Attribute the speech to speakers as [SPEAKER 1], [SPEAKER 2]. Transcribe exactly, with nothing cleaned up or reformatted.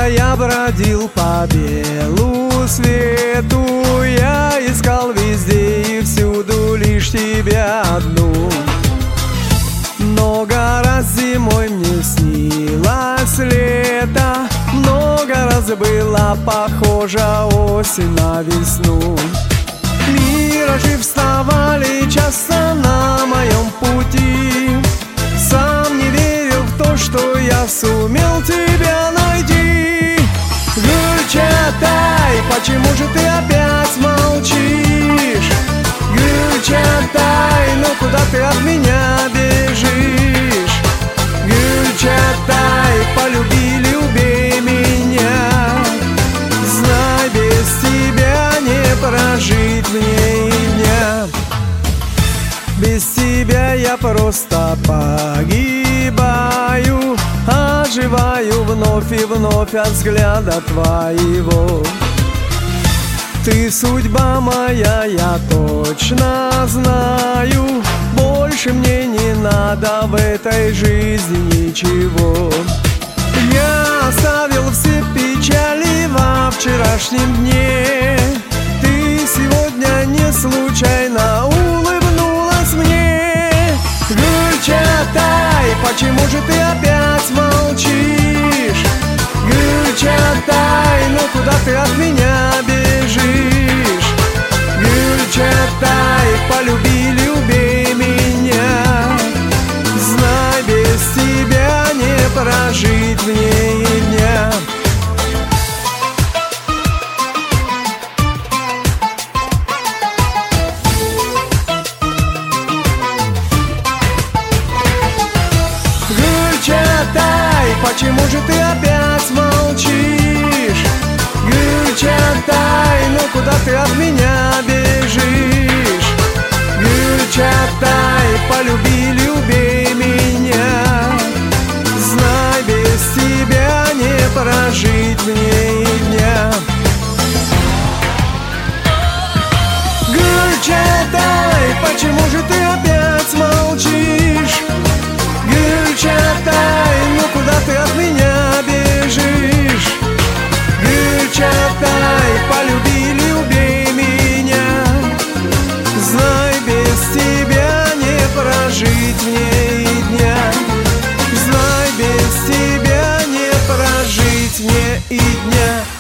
[SPEAKER 1] Когда я бродил по белу свету, я искал везде и всюду лишь тебя одну. Много раз зимой мне снилось лето, много раз была похожа осень на весну. Миражи вставали часто на моем пути. Сам не верил в то, что я сумел тебя найти. Гюльчатай, почему же ты опять молчишь? Гюльчатай, ну куда ты от меня бежишь? Гюльчатай, полюби, люби меня. Знай, без тебя не прожить мне и дня. Без тебя я просто погибаю, оживаю вновь и вновь от взгляда твоего. Ты судьба моя, я точно знаю. Больше мне не надо в этой жизни ничего. Я оставил все печали во вчерашнем дне. Ты сегодня не случайно улыбнулась мне. Гюльчатай, почему же ты опять молчишь? Гюльчатай, ну куда ты от меня бежишь? Гюльчатай, полюби, люби меня. Знай, без тебя не прожить мне и дня. Гюльчатай, почему же ты опять молчишь? Гюльчатай, ну куда ты от меня бежишь? Гюльчатай, полюби, люби меня. Знай, без тебя не прожить мне и дня. Гюльчатай, почему же ты опять молчишь? Гюльчатай, ну куда ты от меня бежишь? Гюльчатай, полюби, люби меня. Знай, без тебя не прожить мне и дня. Знай, без тебя не прожить мне и дня.